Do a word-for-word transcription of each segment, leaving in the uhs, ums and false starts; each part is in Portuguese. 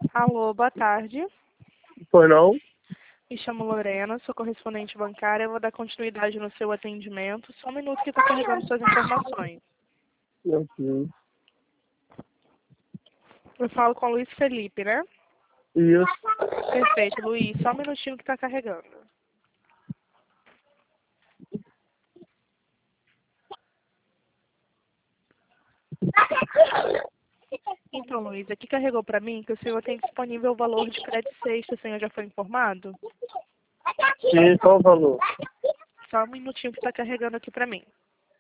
Alô, boa tarde. Pois não? Me chamo Lorena, sou correspondente bancária. Eu vou dar continuidade no seu atendimento. Só um minuto que estou carregando suas informações. Ok. Eu falo com o Luiz Felipe, né? Isso. Perfeito, Luiz. Só um minutinho que está carregando. Então, Luiz, aqui carregou para mim que o senhor tem disponível o valor de crédito sexta. O senhor já foi informado? Sim, qual o valor? Só um minutinho que está carregando aqui para mim.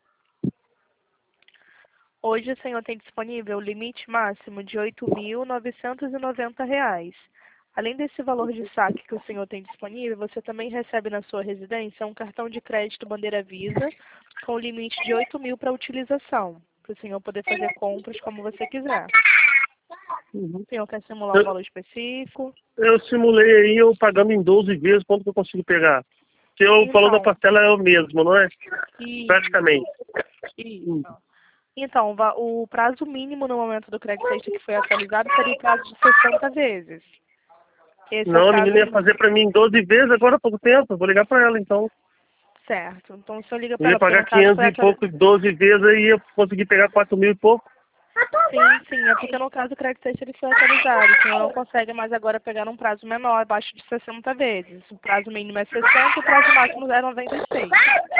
Hoje o senhor tem disponível o limite máximo de oito mil novecentos e noventa reais. Além desse valor de saque que o senhor tem disponível, você também recebe na sua residência um cartão de crédito Bandeira Visa com limite de oito mil para utilização, para o senhor poder fazer compras como você quiser. Uhum. O senhor quer simular um Eu, valor específico? eu simulei aí, eu pagando em doze vezes, quanto que eu consigo pegar? Porque o Então, valor da parcela é o mesmo, não é? e, Praticamente. isso. Hum. Então, va- o prazo mínimo no momento do crédito sexta que foi atualizado seria o prazo de sessenta vezes. Esse é o Não, a prazo menina ia fazer pra mim doze vezes agora há pouco tempo. Eu vou ligar pra ela, então. certo. Então, o senhor liga Eu para ia ela, porque pagar no caso quinhentos foi e atualizado. pouco, doze vezes, aí ia conseguir pegar quatro mil e pouco. Sim, sim, é porque no caso o crédito sexta ele foi atualizado. O senhor não consegue mais agora pegar um prazo menor, abaixo de sessenta vezes. O prazo mínimo é sessenta e o prazo máximo é noventa e seis.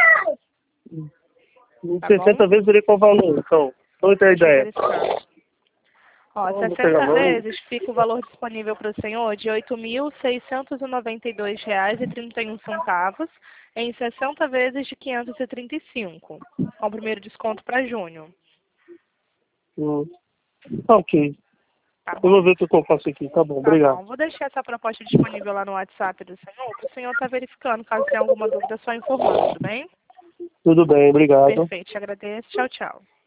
Em Tá bom? sessenta vezes eu qual o valor, então. Qual é a Deixa eu ideia? verificar. Ó, Então, vou pegar a sessenta mão. vezes fica o valor disponível para o senhor de oito mil seiscentos e noventa e dois reais e trinta e um centavos em sessenta vezes de quinhentos e trinta e cinco, com o primeiro desconto para junho. Hum. Ok. Tá Eu vou bom? ver o que eu faço aqui. Tá bom, Tá obrigado. bom. Vou deixar essa proposta disponível lá no WhatsApp do senhor, para o senhor estar verificando. Caso tenha alguma dúvida, é só informar, tudo bem? Tudo bem, obrigado. Perfeito, te agradeço. Tchau, tchau.